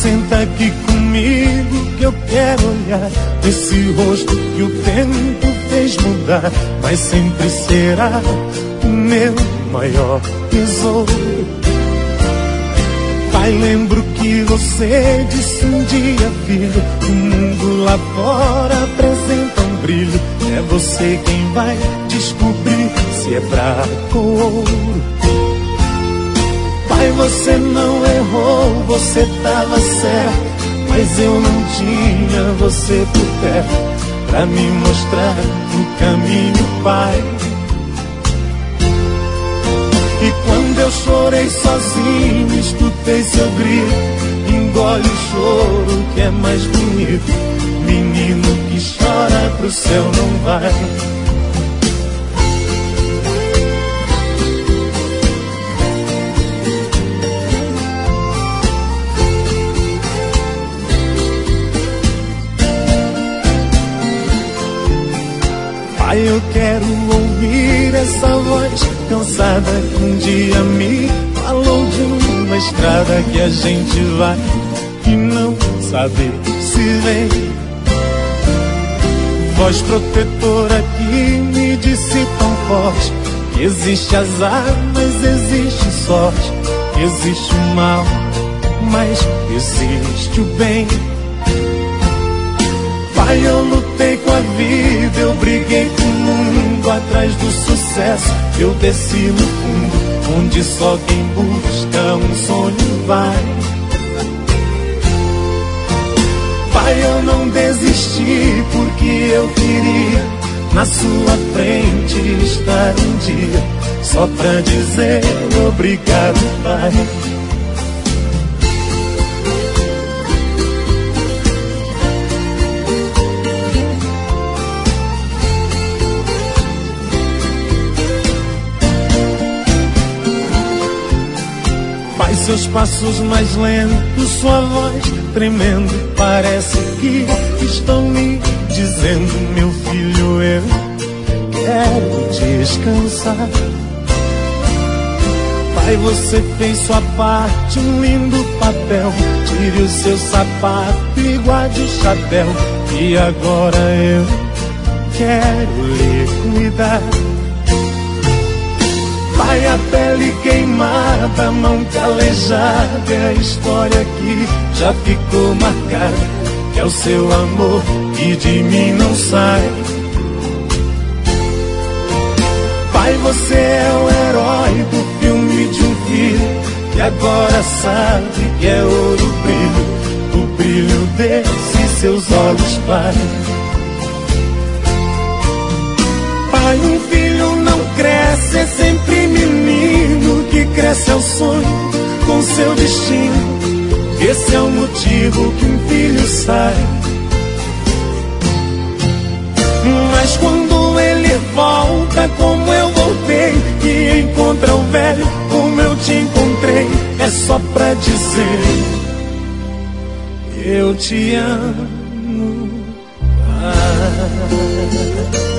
senta aqui comigo que eu quero olhar esse rosto que o tempo fez mudar, mas sempre será o meu maior tesouro. Pai, lembro que você disse um dia, filho, o mundo lá fora apresenta um brilho. É você quem vai descobrir se é prata ou ouro. Pai, você não errou, você tava certo, mas eu não tinha você por perto pra me mostrar o caminho, pai. E quando eu chorei sozinho, escutei seu grito, engole o choro que é mais bonito. Menino que chora pro céu não vai. Pai, eu quero ouvir essa voz cansada que um dia me falou de uma estrada que a gente vai e não sabe se vem. Voz protetora que me disse tão forte que existe azar, mas existe sorte. Existe o mal, mas existe o bem. Pai, eu lutei com a vida, eu briguei com o mundo atrás do sucesso. Eu desci no fundo, onde só quem busca um sonho vai. Pai, eu não desisti porque eu queria na sua frente estar um dia, só pra dizer obrigado, pai. Seus passos mais lentos, sua voz tremendo, parece que estão me dizendo: meu filho, eu quero descansar. Pai, você fez sua parte, um lindo papel. Tire o seu sapato e guarde o chapéu, e agora eu quero lhe cuidar. Pai, a pele queimada, a mão calejada, é a história que já ficou marcada, que é o seu amor que de mim não sai. Pai, você é o herói do filme de um filho que agora sabe que é ouro brilho, o brilho desses seus olhos, pai. Pai, um filho não cresce, é sempre menino que cresce ao sonho com seu destino. Esse é o motivo que um filho sai. Mas quando ele volta como eu voltei e encontra o velho como eu te encontrei, é só pra dizer: eu te amo, pai.